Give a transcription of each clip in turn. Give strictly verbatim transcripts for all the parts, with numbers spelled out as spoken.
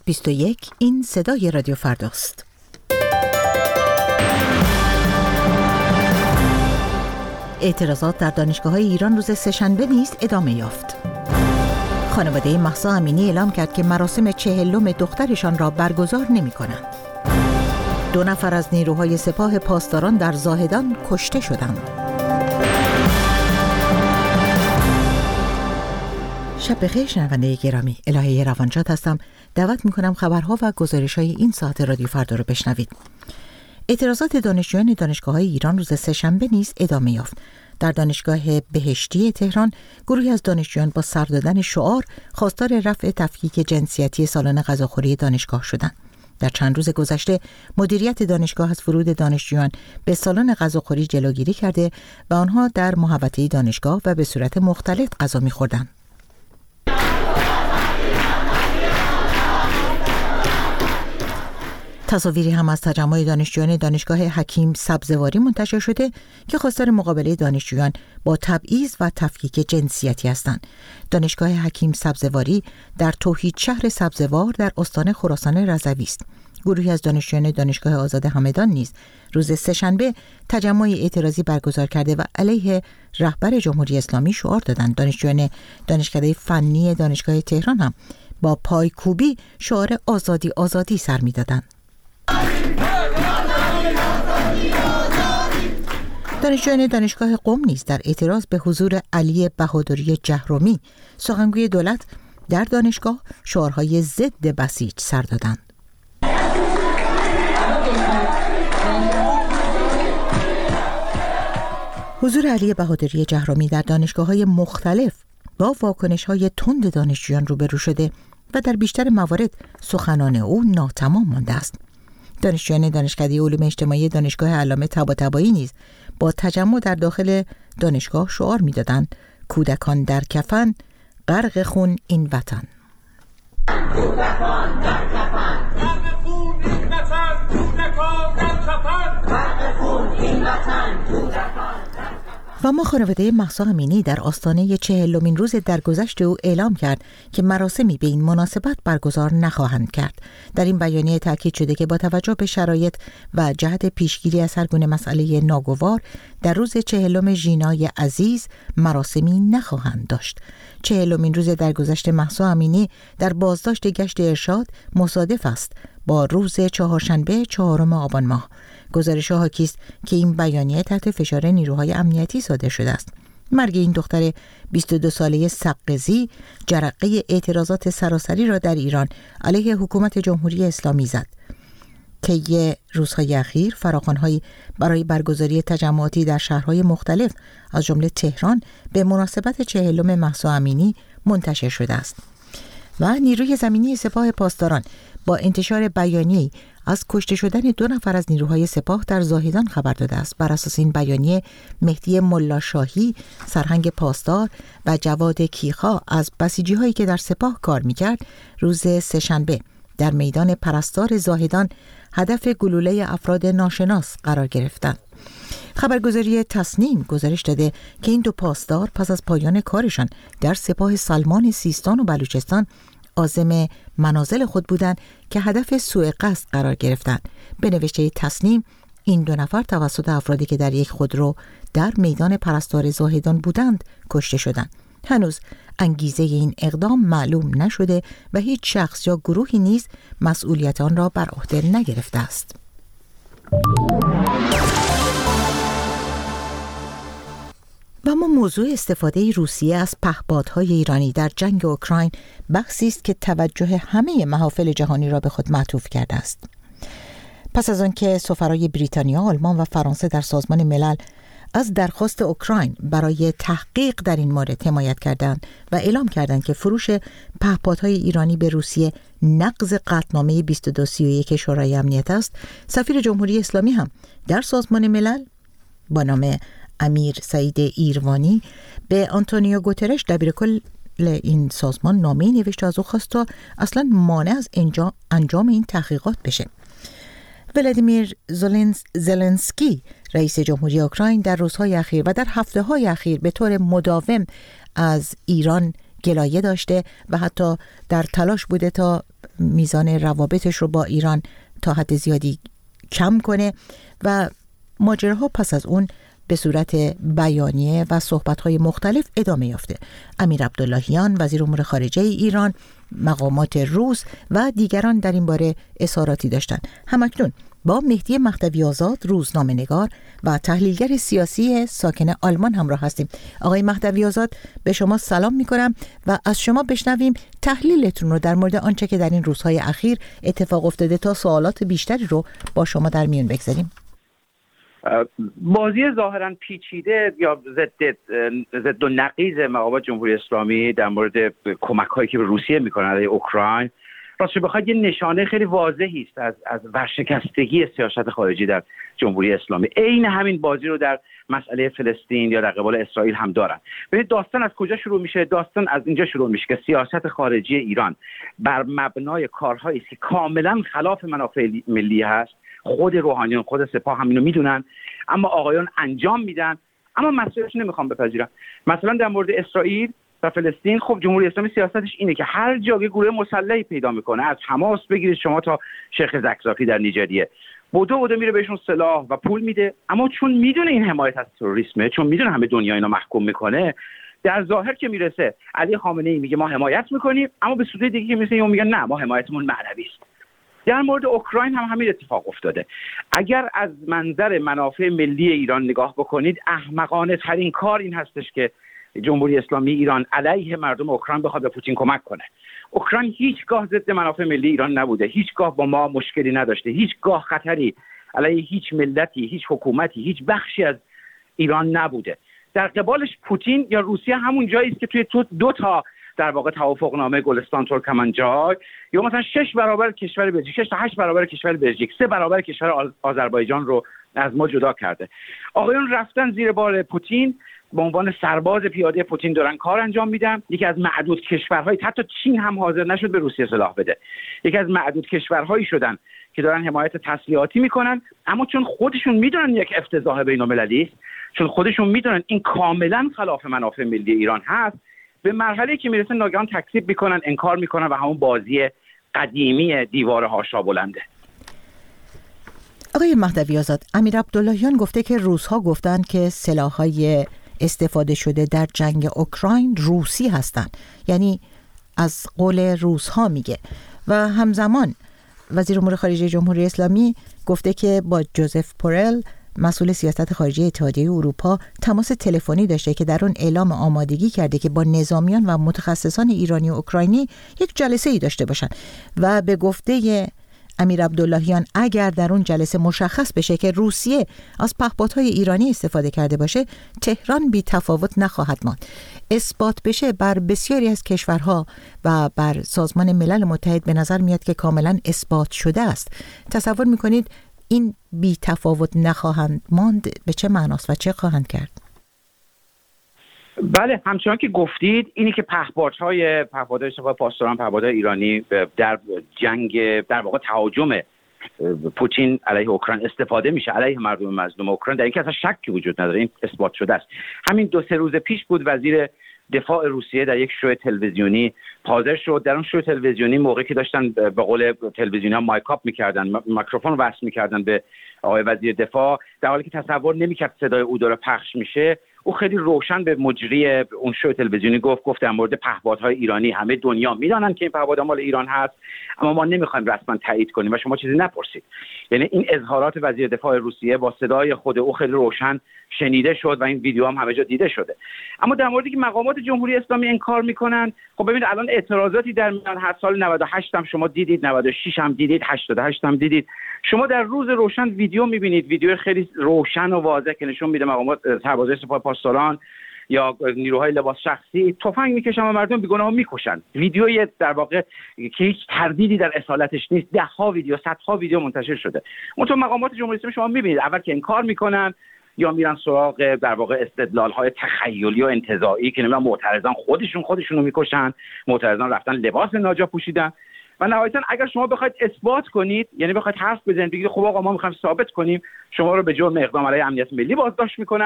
بیست و یک این صدای رادیو فرداست. اعتراضات در دانشگاه‌های ایران روز سه‌شنبه نیز ادامه یافت. خانواده مهسا امینی اعلام کرد که مراسم چهلم دخترشان را برگزار نمی‌کنند. دو نفر از نیروهای سپاه پاسداران در زاهدان کشته شدند. شب بخیر شنونده گرامی، الهه روانشاد هستم. دعوت می‌کنم خبرها و گزارش‌های این ساعت رادیو فردا رو بشنوید. اعتراضات دانشجویان دانشگاه‌های ایران روز سه‌شنبه نیز ادامه یافت. در دانشگاه بهشتی تهران گروهی از دانشجویان با سر دادن شعار خواستار رفع تفکیک جنسیتی سالن غذاخوری دانشگاه شدند. در چند روز گذشته مدیریت دانشگاه از ورود دانشجویان به سالن غذاخوری جلوگیری کرده و آنها در محوطه دانشگاه و به صورت مختلط غذا می‌خوردند. تصاویری هم از تجمع دانشجویان دانشگاه حکیم سبزواری منتشر شده که خواستار مقابله دانشجویان با تبعیض و تفکیک جنسیتی هستند. دانشگاه حکیم سبزواری در توحید شهر سبزوار در استان خراسان رضوی است. گروهی از دانشجویان دانشگاه آزاد همدان نیز روز سه‌شنبه تجمع اعتراضی برگزار کرده و علیه رهبر جمهوری اسلامی شعار دادند. دانشجویان دانشکده فنی دانشگاه تهران هم با پایکوبی شعار آزادی آزادی سر می‌دادند. دانشجویان دانشگاه قم نیز در اعتراض به حضور علی بهادری جهرمی سخنگوی دولت در دانشگاه شعارهای ضد بسیج سر دادند. حضور علی بهادری جهرمی در دانشگاه‌های مختلف با واکنش‌های تند دانشجویان روبرو شده و در بیشتر موارد سخنان او ناتمام مانده است. دانشجویان دانشکده علوم اجتماعی دانشگاه علامه طباطبایی نیز با تجمع در داخل دانشگاه شعار می‌دادند: کودکان در کفن، غرق خون این وطن. کودکان در کفن، غرق خون این وطن، کودکان در کفن، غرق خون این وطن، کودکان. و ما خانواده مهسا امینی در آستانه چهلمین روز درگذشت او اعلام کرد که مراسمی به این مناسبت برگزار نخواهند کرد. در این بیانیه تاکید شده که با توجه به شرایط و جهت پیشگیری از هر گونه مسئله ناگوار در روز چهلم ژینای عزیز مراسمی نخواهند داشت. چهلمین روز درگذشت مهسا امینی در بازداشت گشت ارشاد مصادف است با روز چهارشنبه چهارم آبان ماه. گزارش حاکی است که این بیانیه تحت فشار نیروهای امنیتی صادر شده است. مرگ این دختر بیست و دو ساله سقزی جرقه اعتراضات سراسری را در ایران علیه حکومت جمهوری اسلامی زد. طی روزهای اخیر فراخوان‌هایی برای برگزاری تجمعاتی در شهرهای مختلف از جمله تهران به مناسبت چهلم مهسا امینی منتشر شده است و نیروی زمینی سپاه پاسداران با انتشار بیانیه‌ای از کشته شدن دو نفر از نیروهای سپاه در زاهدان خبر داده است. بر اساس این بیانیه مهدی ملاشاهی سرهنگ پاسدار و جواد کیخا از بسیجی‌هایی که در سپاه کار می‌کرد روز سه‌شنبه در میدان پرستار زاهدان هدف گلوله افراد ناشناس قرار گرفتند. خبرگزاری تصنیم گزارش داده که این دو پاسدار پس از پایان کارشان در سپاه سلمان سیستان و بلوچستان عازم منازل خود بودند که هدف سوء قصد قرار گرفتند. به نوشته تصنیم این دو نفر توسط افرادی که در یک خودرو در میدان پرستار زاهدان بودند کشته شدند. هنوز انگیزه این اقدام معلوم نشده و هیچ شخص یا گروهی نیز مسئولیت آن را بر عهده نگرفته است. و اما موضوع استفاده روسیه از پهپادهای ایرانی در جنگ اوکراین بحثی است که توجه همه محافل جهانی را به خود معطوف کرده است. پس از آنکه سفرای بریتانیا، آلمان و فرانسه در سازمان ملل از درخواست اوکراین برای تحقیق در این مورد حمایت کردند و اعلام کردند که فروش پهپادهای ایرانی به روسیه نقض قطعنامه بیست و دو سی و یک شورای امنیت است، سفیر جمهوری اسلامی هم در سازمان ملل با نام امیر سعید ایروانی به آنتونیو گوترش دبیرکل این سازمان نامه‌ای نوشت و از او خواست تا اصلا مانع از انجام این تحقیقات بشه. ولادیمیر زلنسکی رئیس جمهوری اوکراین در روزهای اخیر و در هفته‌های اخیر به طور مداوم از ایران گلایه داشته و حتی در تلاش بوده تا میزان روابطش رو با ایران تا حد زیادی کم کنه و ماجراها پس از اون به صورت بیانیه و صحبت‌های مختلف ادامه یافته. امیر عبداللهیان وزیر امور خارجه ایران، مقامات روس و دیگران در این باره اظهاراتی داشتند. همکنون با مهدی مهدوی آزاد، روزنامه‌نگار و تحلیلگر سیاسی ساکن آلمان همراه هستیم. آقای مهدوی آزاد، به شما سلام می‌کنم و از شما بشنویم تحلیلتون رو در مورد آنچه که در این روزهای اخیر اتفاق افتاده تا سوالات بیشتری رو با شما در میون بگذاریم. بازی ظاهراً پیچیده یا ضد ضد و نقیض مقامات جمهوری اسلامی در مورد کمک‌هایی که به روسیه می‌کنه علیه اوکراین، راستش بخواید یه نشانه خیلی واضحی است از از ورشکستگی سیاست خارجی در جمهوری اسلامی. عین همین بازی رو در مسئله فلسطین یا در قبال اسرائیل هم دارن. ببینید داستان از کجا شروع میشه؟ داستان از اینجا شروع میشه که سیاست خارجی ایران بر مبنای کارهایی که کاملا خلاف منافع ملی هست، خود روحانیون، خود سپاه هم اینو میدونن، اما آقایان انجام میدن، اما مسئولیتش نمیخوام بپذیرن. مثلا در مورد اسرائیل و فلسطین، خب جمهوری اسلامی سیاستش اینه که هر جا یه گروه مسلحی پیدا میکنه، از حماس بگیرید شما تا شیخ زکزاکی در نیجریه، بودو بودو میره بهشون سلاح و پول میده، اما چون میدونه این حمایت از تروریسمه، چون میدونه همه دنیا اینو محکوم میکنه، در ظاهر که میرسه علی خامنه‌ای میگه ما حمایت میکنیم، اما به صورت دیگه که میرسه اون میگه نه ما حمایتمون معنوی است. در مورد اوکراین هم همین اتفاق افتاده. اگر از منظر منافع ملی ایران نگاه بکنید، احمقانه ترین کار این هستش که جمهوری اسلامی ایران علیه مردم اوکراین بخواد به پوتین کمک کنه. اوکراین هیچگاه ضد منافع ملی ایران نبوده، هیچگاه با ما مشکلی نداشته، هیچگاه خطری علیه هیچ ملتی، هیچ حکومتی، هیچ بخشی از ایران نبوده. در قبالش پوتین یا روسیه همون جایی است که توی تو دو تا در واقع توافقنامه گلستان ترکمنچای یا مثلا شش برابر کشور بلژیک، شش تا هشت برابر کشور بلژیک، سه برابر کشور آذربایجان رو از ما جدا کرده. آقایون رفتن زیر بار پوتین، به عنوان سرباز پیاده پوتین دارن کار انجام میدن. یکی از معدود کشورهای، حتی چین هم حاضر نشد به روسیه سلاح بده، یکی از معدود کشورهایی شدن که دارن حمایت تسلیحاتی میکنن، اما چون خودشون میدونن یک افتضاح بین‌المللی است، چون خودشون میدونن این کاملا خلاف منافع ملی ایران هست، به مرحله که میرسن ناگهان تکذیب میکنن، انکار میکنن و همون بازی قدیمی دیوار هاشا بلنده. آقای مهدوی آزاد، امیر عبداللهیان گفته که روس‌ها گفتن که سلاح‌های استفاده شده در جنگ اوکراین روسی هستند، یعنی از قول روس‌ها میگه، و همزمان وزیر امور خارجه جمهوری اسلامی گفته که با جوزف بورل مسئول سیاست خارجی اتحادیه اروپا تماس تلفنی داشته که در اون اعلام آمادگی کرده که با نظامیان و متخصصان ایرانی و اوکراینی یک جلسه ای داشته باشن و به گفته امیر عبداللهیان اگر در اون جلسه مشخص بشه که روسیه از پهپادهای ایرانی استفاده کرده باشه، تهران بی تفاوت نخواهد ماند. اثبات بشه بر بسیاری از کشورها و بر سازمان ملل متحد به نظر میاد که کاملا اثبات شده است. تصور میکنید این بی تفاوت نخواهند ماند به چه معناست و چه خواهند کرد؟ بله، همچنان که گفتید، اینی که پهپادهای پهپادهای سپاه پاسداران، پهپادهای ایرانی در جنگ، در واقع تهاجم پوتین علیه اوکراین استفاده میشه علیه مردم مظلوم اوکراین، در این که اصلا شکی وجود نداره، این اثبات شده است. همین دو سه روز پیش بود وزیر دفاع روسیه در یک شو تلویزیونی حاضر شد. در اون شو تلویزیونی موقعی که داشتن به قول تلویزیونی‌ها مایکاپ میکردن، میکروفون وصل میکردن به آقای وزیر دفاع، در حالی که تصور نمیکرد صدای او داره پخش میشه، او خیلی روشن به مجری اون شو تلویزیونی گفت گفت در مورد پهپادهای ایرانی همه دنیا میدونن که این پهپادها مال ایران هست، اما ما نمیخوایم رسما تایید کنیم و شما چیزی نپرسید. یعنی این اظهارات وزیر دفاع روسیه با صدای خود او خیلی روشن شنیده شد و این ویدیو هم همه جا دیده شده. اما در موردی که مقامات جمهوری اسلامی انکار میکنن، خب ببینید الان اعتراضاتی در میان هر سال نود و هشت هم شما دیدید، نود و شش هم دیدید، هشتاد و هشت هم دیدید. شما در روز روشن ویدیو میبینید، ویدیو خیلی روشن و واضح که نشون میده مقامات سربازای سپاه پاسداران یا نیروهای لباس شخصی تفنگ میکشن و مردم بیگناه میکشن. ویدیوی در واقع که هیچ تردیدی در اصالتش نیست، ده ها ویدیو، صدها ویدیو منتشر شده. اونطور مقامات جمهوری اسلامی شما میبینید اول که انکار میکنن یا میرن سراغ در واقع استدلال‌های تخیلی و انتزاعی که نمیدونم معترضان خودشون خودشونو میکشن، معترضان رفتن لباس ناجا پوشیدن و نهایتاً اگر شما بخواید اثبات کنید، یعنی بخواید حرف بزنید بگید خب آقا ما می‌خوایم ثابت کنیم، شما رو به جرم اقدام علیه امنیت ملی بازداشت میکنن.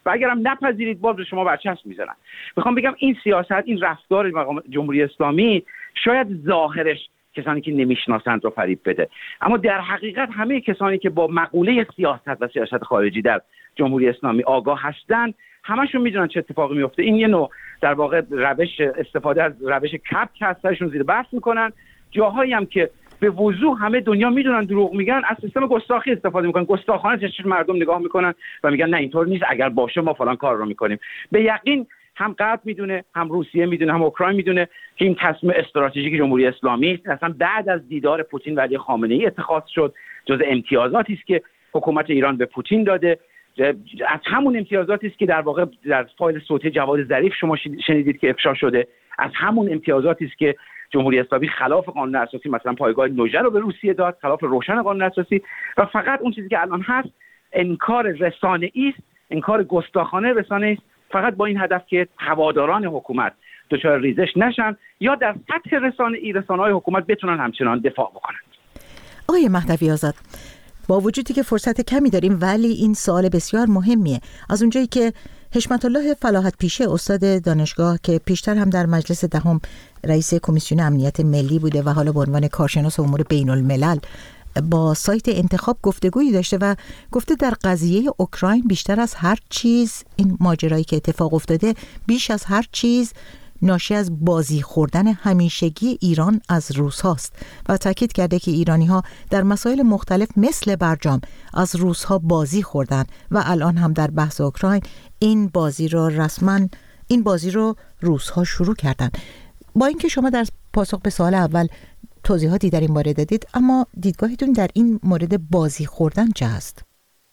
و اگرم نپذیرید باز به شما برچسب میزنن. میخوام بگم این سیاست، این رفتار مقام جمهوری اسلامی شاید ظاهرش کسانی که نمیشناسند رو فریب بده، اما در حقیقت همه کسانی که با مقوله سیاست و سیاست خارجی در جمهوری اسلامی آگاه هستند همشون میدونن چه اتفاقی میفته. این یه نوع در واقع روش استفاده از روش کپک هستشون زیر بحث میکنن. جاهایی هم که به وضوح همه دنیا میدونن دروغ میگن، از سیستم گستاخی استفاده میکنن، گستاخانه چشم مردم نگاه میکنن و میگن نه اینطور نیست، اگر باشه ما فلان کار رو میکنیم. به یقین هم غرب میدونه، هم روسیه میدونه، هم اوکراین میدونه که این تصمیم استراتژیک جمهوری اسلامی است. اصلا بعد از دیدار پوتین و علی خامنه ای اتخاذ شد، جزء امتیازاتی است که حکومت ایران به پوتین داده. از همون امتیازاتی است که در واقع در فایل صوتی جواد ظریف شما شنیدید که افشا شده، از همون امتیازاتی است که جمهوری اسلامی خلاف قانون اساسی مثلا پایگاه نوژه رو به روسیه داد، خلاف روشن قانون اساسی. و فقط اون چیزی که الان هست انکار رسانه‌ای است، انکار گستاخانه رسانه‌ای است، فقط با این هدف که هواداران حکومت دچار ریزش نشن یا در سطح رسانه‌ای رسانه‌های حکومت بتونن همچنان دفاع بکنن. آقای مهدوی آزاد، با وجودی که فرصت کمی داریم ولی این سوال بسیار مهمیه. از اونجایی که حشمت الله فلاحت پیشه استاد دانشگاه که پیشتر هم در مجلس دهم رئیس کمیسیون امنیت ملی بوده و حالا به عنوان کارشناس امور بین الملل با سایت انتخاب گفتگویی داشته و گفته در قضیه اوکراین بیشتر از هر چیز این ماجرایی که اتفاق افتاده بیش از هر چیز ناشی از بازی خوردن همیشگی ایران از روس هاست و تاکید کرده که ایرانی ها در مسائل مختلف مثل برجام از روس ها بازی خوردن و الان هم در بحث اوکراین این بازی رو رسما این بازی رو روس ها شروع کردن. با اینکه شما در پاسخ به سوال اول توضیحاتی در این باره دادید، اما دیدگاهتون در این مورد بازی خوردن چه است؟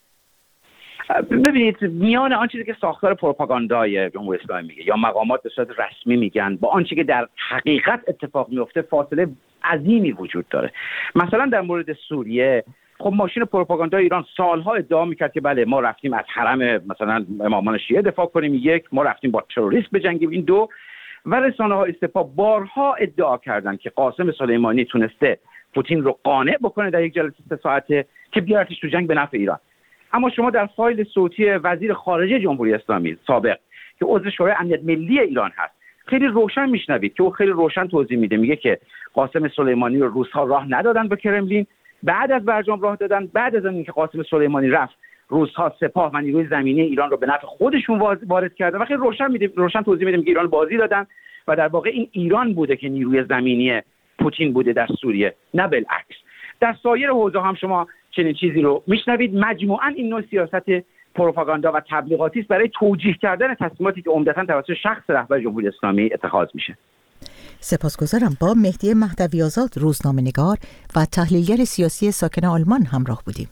ببینید، میان آن چیزی که ساختار پروپاگاندای جمهوری اسلامی میگه یا مقامات به صورت رسمی میگن با آن چیزی که در حقیقت اتفاق میفته فاصله عظیمی وجود داره. مثلا در مورد سوریه، خب ماشین پروپاگاندای ایران سالها ادعا میکرد که بله ما رفتیم از حرم مثلا امامان شیعه دفاع کنیم، یک، ما رفتیم با تروریست بجنگیم، این دو. و رسانه‌های سپاه بارها ادعا کردند که قاسم سلیمانی تونسته پوتین رو قانع بکنه در یک جلسه سه ساعته که بیارتش تو جنگ به نفع ایران. اما شما در فایل صوتی وزیر خارجه جمهوری اسلامی سابق که عضو شورای امنیت ملی ایران هست خیلی روشن میشنوید که او خیلی روشن توضیح میده، میگه که قاسم سلیمانی رو روس‌ها راه ندادن به کرملین، بعد از برجام راه دادن، بعد از اینکه قاسم سلیمانی رفت روس‌ها سپاه و نیروی زمینی ایران رو به نفع خودشون وارد کردن و خیلی روشن میده روشن توضیح میده که ایران بازی دادن و در واقع این ایران بوده که نیروی زمینی پوتین بوده در سوریه، نه بالعکس. در سایر حوزه هم شما چنین چیزی رو میشنوید. مجموعاً این نوع سیاست پروپاگاندا و تبلیغاتی است برای توجیه کردن تصمیماتی که عمدتاً توسط شخص رهبر جمهوری اسلامی اتخاذ میشه. سپاسگزارم. با مهدی مهدوی آزاد، روزنامه‌نگار و تحلیلگر سیاسی ساکن آلمان همراه بودیم.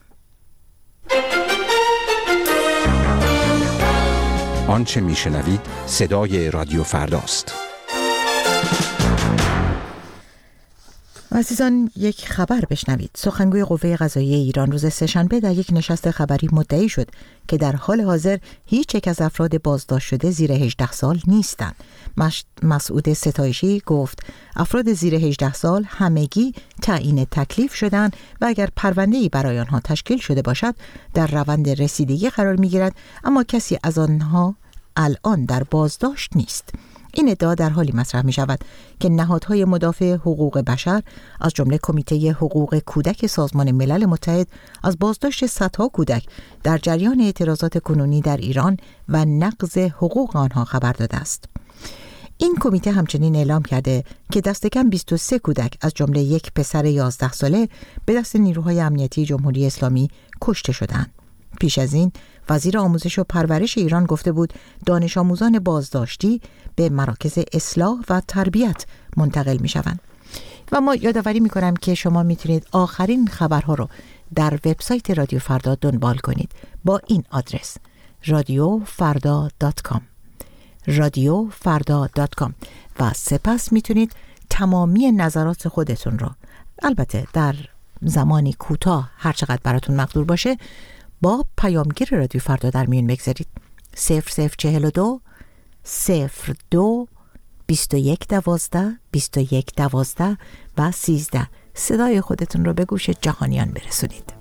آنچه میشنوید صدای رادیو فرداست. عزیزان، یک خبر بشنوید. سخنگوی قوه قضاییه ایران روز سه‌شنبه در یک نشست خبری مدعی شد که در حال حاضر هیچ یک از افراد بازداشت شده زیر هجده سال نیستند. مسعود ستایشی گفت افراد زیر هجده سال همگی تعیین تکلیف شدند و اگر پرونده‌ای برای آنها تشکیل شده باشد در روند رسیدگی قرار می‌گیرد، اما کسی از آنها الان در بازداشت نیست. این ادعا در حالی مطرح می شود که نهادهای مدافع حقوق بشر از جمله کمیته حقوق کودک سازمان ملل متحد از بازداشت صدها کودک در جریان اعتراضات کنونی در ایران و نقض حقوق آنها خبر داده است. این کمیته همچنین اعلام کرده که دست کم بیست و سه کودک از جمله یک پسر یازده ساله به دست نیروهای امنیتی جمهوری اسلامی کشته شدند. پیش از این وزیر آموزش و پرورش ایران گفته بود دانش آموزان بازداشتی به مراکز اصلاح و تربیت منتقل می شوند. و ما یادآوری می کنم که شما می تونید آخرین خبرها رو در وبسایت رادیو فردا دنبال کنید با این آدرس رادیو فردا دات کام رادیو فردا دات کام و سپس می تونید تمامی نظرات خودتون رو، البته در زمانی کوتاه هر چقدر براتون مقدور باشه، با پیامگیر رادیو فردا در میون بگذارید. صفر صفر چهل و دو صفر دو بیست و یک دوازده بیست و یک دوازده و سیزده. صدای خودتون رو به گوش جهانیان برسونید.